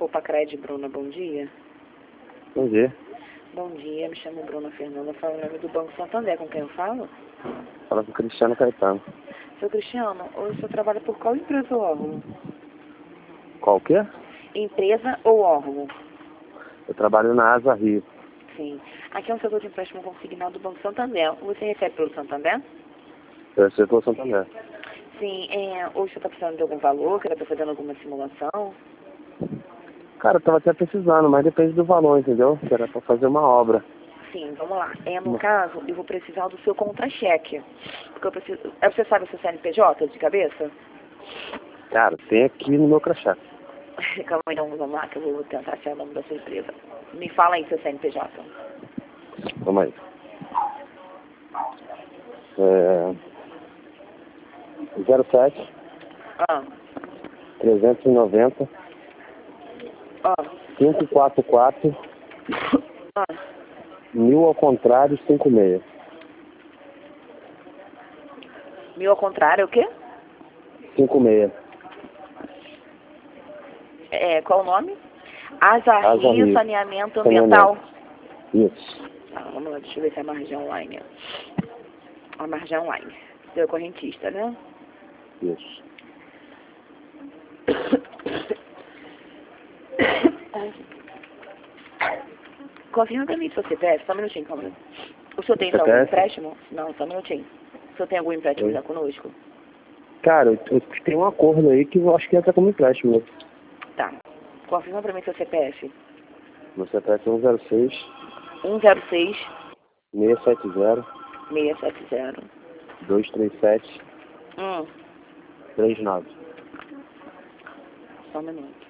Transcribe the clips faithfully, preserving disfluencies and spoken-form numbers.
Copa Cred, Bruna, bom dia. Bom dia. Bom dia, me chamo Bruna Fernanda, falo em nome do Banco Santander, com quem eu falo? Fala com o Cristiano Caetano. Seu Cristiano, hoje o senhor trabalha por qual empresa ou órgão? Qual que é? Empresa ou órgão? Eu trabalho na Asa Rio. Sim. Aqui é um setor de empréstimo consignado do Banco Santander. Você recebe pelo Santander? Eu sou do Santander. Sim. É, hoje o senhor está precisando de algum valor? Quer estar fazendo alguma simulação? Cara, eu tava até precisando, mas depende do valor, entendeu? Que era pra fazer uma obra. Sim, vamos lá. É, no caso, eu vou precisar do seu contra-cheque. Porque eu preciso... É, você sabe o seu C N P J de cabeça? Cara, tem aqui no meu crachá. Calma aí, então vamos lá, que eu vou tentar achar o nome da sua empresa. Me fala aí seu C N P J. Vamos aí. É... zero sete, Ah. trezentos e noventa, Ah. cinco quatro quatro, Ah. mil ao contrário, cinco seis. Mil ao contrário, o quê? cinco seis. É, qual o nome? Asa Asa Rio, Rio. Saneamento Ambiental. Isso. Ah, vamos lá, deixa eu ver se é a margem online. A margem online. Seu correntista, né? Isso. Confirma pra mim seu C P F, só um minutinho, calma aí. O senhor tem já C P F? algum empréstimo? Não, só um minutinho. O senhor tem algum empréstimo Oi. já conosco? Cara, eu, eu tenho um acordo aí que eu acho que entra como empréstimo. Tá. Confirma pra mim seu C P F. Meu C P F é um zero seis, um zero seis, seis sete zero, seis sete zero. dois três sete, Hum, três nove. só um minuto.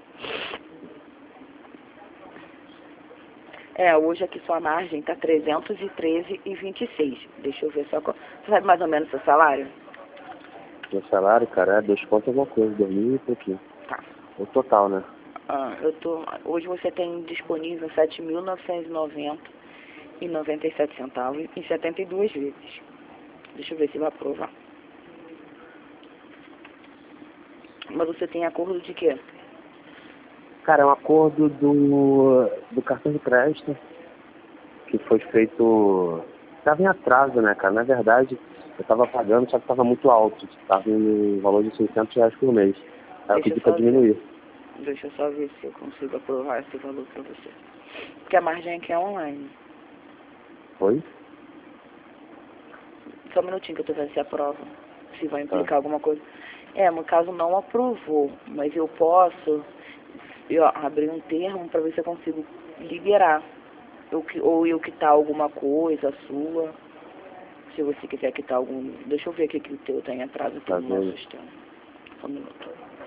É, hoje aqui sua margem tá trezentos e treze e vinte e seis. Deixa eu ver só qual... Você sabe mais ou menos seu salário? Meu salário, cara, é dois pontos alguma coisa, dois mil e pouquinho. Tá. O total, né? Ah, eu tô... Hoje você tem disponível sete mil novecentos e noventa e noventa e sete centavos em setenta e duas vezes. Deixa eu ver se vai aprovar. Mas você tem acordo de quê? Cara, é um acordo do, do cartão de crédito que foi feito... Estava em atraso, né, cara? Na verdade, eu estava pagando, só que estava muito alto. Estava no valor de seiscentos reais por mês. Aí eu Deixa eu pedi só para diminuir. ver. Deixa eu só ver se eu consigo aprovar esse valor pra você. Porque a margem aqui é online. Foi? Só um minutinho que eu tô vendo se aprova. Se vai Tá. implicar alguma coisa. É, no caso não aprovou, mas eu posso eu abrir um termo para ver se eu consigo liberar. Eu, ou eu quitar alguma coisa sua. Se você quiser quitar algum... Deixa eu ver aqui que o teu tem atraso aqui Tá no nosso vendo? sistema. Só um minuto.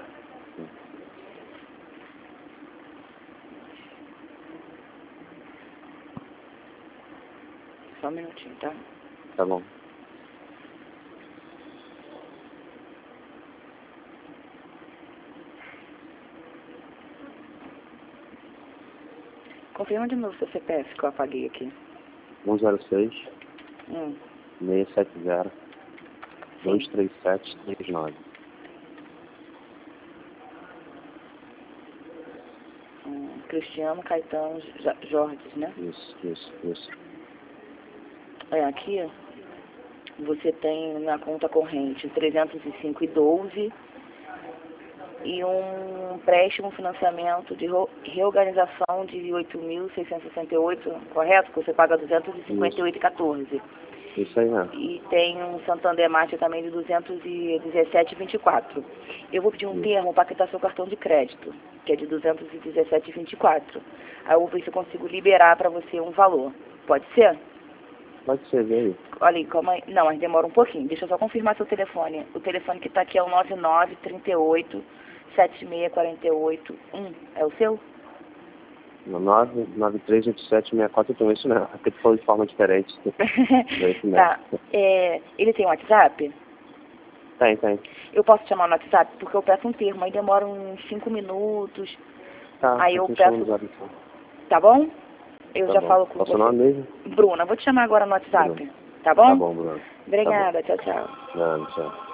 Só um minutinho, tá? Tá bom. Confirma de novo seu C P F que eu apaguei aqui. um zero seis, Hum. seis sete zero, dois três sete, três nove. Hum. Cristiano Caetano Jorge, né? Isso, isso, isso. É, aqui você tem na conta corrente trezentos e cinco e doze e um empréstimo financiamento de reorganização de oito mil seiscentos e sessenta e oito, correto? Que você paga duzentos e cinquenta e oito e quatorze. Isso aí, né? E tem um Santander Mate também de duzentos e dezessete e vinte e quatro. Eu vou pedir um Isso. termo para quitar seu cartão de crédito, que é de duzentos e dezessete e vinte e quatro. Aí eu vou ver se eu consigo liberar para você um valor. Pode ser? Pode ser, vê aí. Olha aí, calma aí. Não, mas demora um pouquinho. Deixa eu só confirmar seu telefone. O telefone que está aqui é o nove nove, trinta e oito, setenta e seis, quarenta e oito, um. É o seu? nove nove três oito sete seis quatro, então isso não. Porque tu falou de forma diferente. É isso mesmo. Tá. É, ele tem WhatsApp? Tem, tem. Eu posso te chamar no WhatsApp? Porque eu peço um termo, aí demora uns cinco minutos. Tá, Aí eu então peço... chama no zap, então. Tá bom? Eu Tá já bom. falo com Qual o você. seu nome mesmo? Bruna, vou te chamar agora no WhatsApp. Bruna. Tá bom? Tá bom, Bruno. Obrigada, tchau, tchau. Não, tchau.